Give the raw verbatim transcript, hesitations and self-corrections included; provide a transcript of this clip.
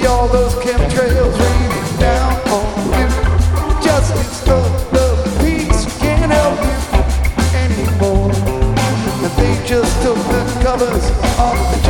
all those chemtrails raining down on you. Just instruct the peace can't help you anymore. And they just took the covers off the